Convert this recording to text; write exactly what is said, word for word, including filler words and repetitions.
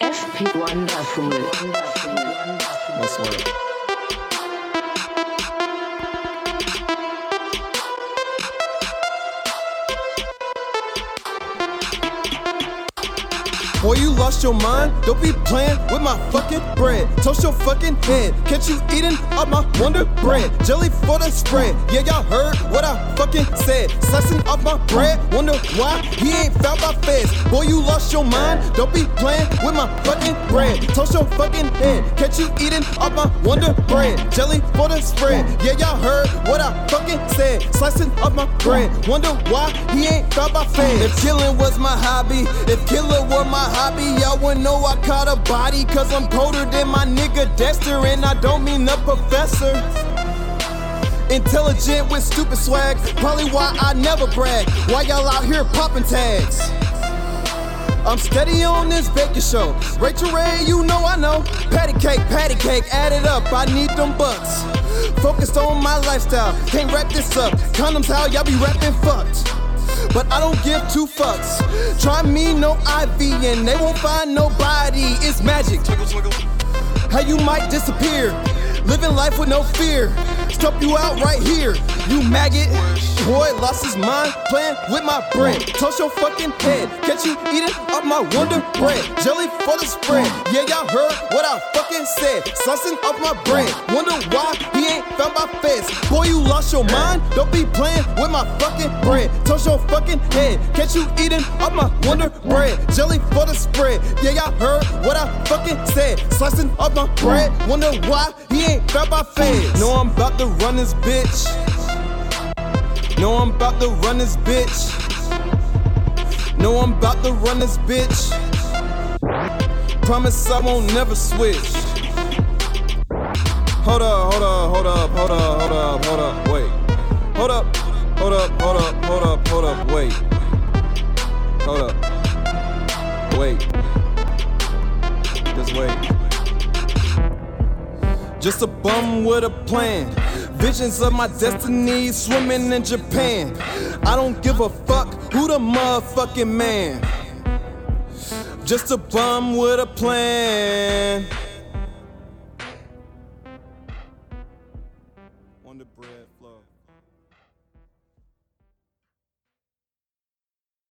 F P Wonderful. That's what. Boy, you lost your mind, don't be playing with my fucking bread. Toast your fucking head, catch you eating up my Wonder Bread. Jelly for the spread, yeah, y'all heard what I fucking said. Slicing off my bread, wonder why he ain't found my feds. Boy, you lost your mind, don't be playing with my fucking bread. Toast your fucking head, catch you eating up my Wonder Bread. Jelly for the spread, yeah, y'all heard what I fucking said. Slicing off my bread, wonder why he ain't found my feds. If killing was my hobby, if killer were my hobby, y'all wouldn't know I caught a body. Cause I'm colder than my nigga Dexter, and I don't mean a professor. Intelligent with stupid swag, probably why I never brag. Why y'all out here popping tags? I'm steady on this baking show. Rachel Ray, you know I know. Patty cake, patty cake, add it up, I need them bucks. Focused on my lifestyle, can't wrap this up. Condoms how y'all be rapping fucked, but I don't give two fucks. Try me, no I V, and they won't find nobody. It's magic. How you might disappear, living life with no fear. Stump you out right here, you maggot. Boy lost his mind playing with my bread. Toast your fucking head, catch you eating up my Wonder Bread. Jelly for the spread, yeah, y'all heard what I fucking said. Slicing up my bread, wonder why he ain't found my feds. Boy, you lost your mind, don't be playing with my fucking bread. Toast your fucking head, catch you eating up my Wonder Bread. Jelly for the spread, yeah, y'all heard what I fucking said. Slicing up my bread, wonder why he ain't found my feds. Know I'm about to run this bitch. Know I'm about to run this bitch. Know I'm about to run this bitch. Promise I won't never switch. Hold up, hold up, hold up, hold up, hold up, hold up, wait. Hold up, hold up, hold up, hold up, hold up, wait. Hold up, wait. Just wait. Just a bum with a plan. Visions of my destiny, swimming in Japan. I don't give a fuck who the motherfucking man. Just a bum with a plan.